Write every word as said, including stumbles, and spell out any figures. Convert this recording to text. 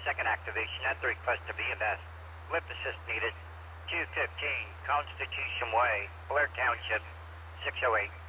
second activation at the request of E M S. Lift assist needed. two fifteen Constitution Way, Blair Township, six oh eight.